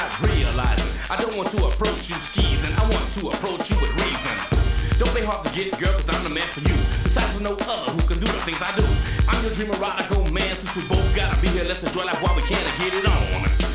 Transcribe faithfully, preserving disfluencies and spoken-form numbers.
not realizing. I don't want to approach you skeezing, I want to approach you with reason. Don't be hard to get, girl, cause I'm the man for you. Besides, there's no other who can do the things I do. I'm your dream erotic old man, since we both gotta be here, let's enjoy life while we can and get it on.